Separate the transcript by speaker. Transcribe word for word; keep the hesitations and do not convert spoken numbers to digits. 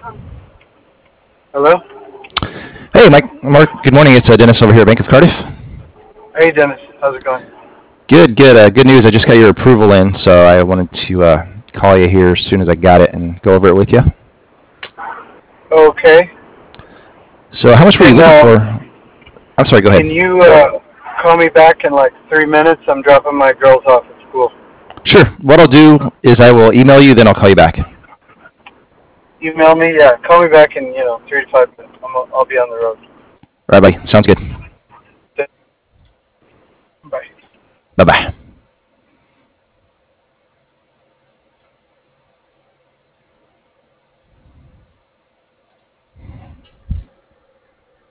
Speaker 1: Hello?
Speaker 2: Hey, Mike. Mark. Good morning. It's uh, Dennis over here at Bank of Cardiff.
Speaker 1: Hey, Dennis. How's it going?
Speaker 2: Good, good. Uh, good news. I just got your approval in, so I wanted to uh, call you here as soon as I got it and go over it with you.
Speaker 1: Okay.
Speaker 2: So, how much were you
Speaker 1: Can,
Speaker 2: looking
Speaker 1: uh,
Speaker 2: for? I'm sorry. Go ahead.
Speaker 1: can you uh, call me back in like three minutes? I'm dropping my girls off at school.
Speaker 2: Sure. What I'll do is I will email you, then I'll call you back. All
Speaker 1: Email me? Yeah, call me back in, you know, three to five minutes. I'm, I'll be on the road.
Speaker 2: right, buddy. Sounds good.
Speaker 1: Bye.
Speaker 2: Bye bye.